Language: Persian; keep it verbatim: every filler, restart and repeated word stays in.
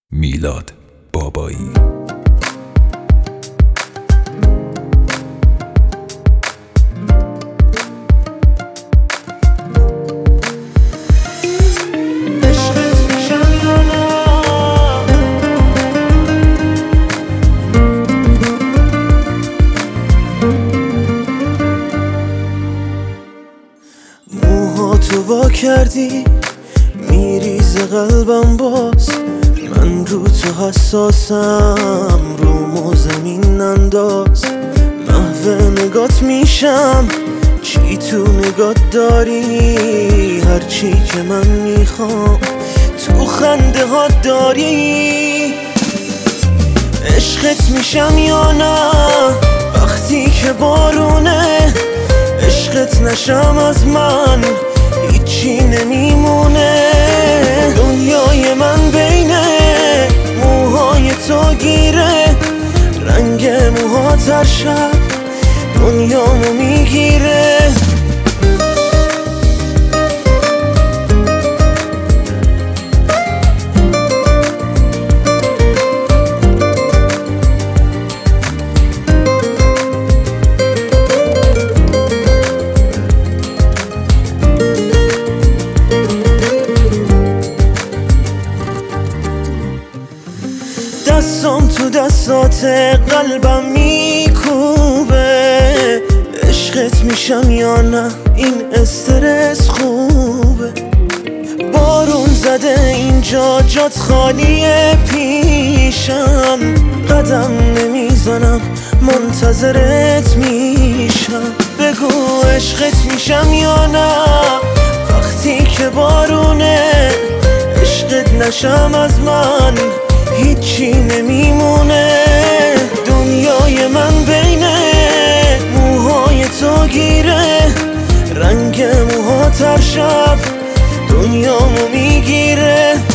میلاد بابایی. موهاتو وا کردی میریزه قلبم باز، من رو تو حساسم، رومو زمین انداز. محو نگات میشم، چی تو نگات داری؟ هرچی که من میخوام تو خنده ها داری. عشقت میشم یا نه وقتی که بارونه؟ عشقت نشم از من هیچی نمیمونه. دنیای من بین موهای تو گیره، رنگ موهات هر شب دنیامو میگیره. دستام تو دستات قلبم میکوبه، عشقت میشم یا نه این استرس خوبه. بارون زده اینجا جات خالیه پیشم، قدم نمیزنم منتظرت میشم. بگو عشقت میشم یا نه وقتی که بارونه؟ عشقت نشم از من هیچی نمیمونه. دنیای من بین موهای تو گیره، رنگ موهات هر شب دنیامو میگیره.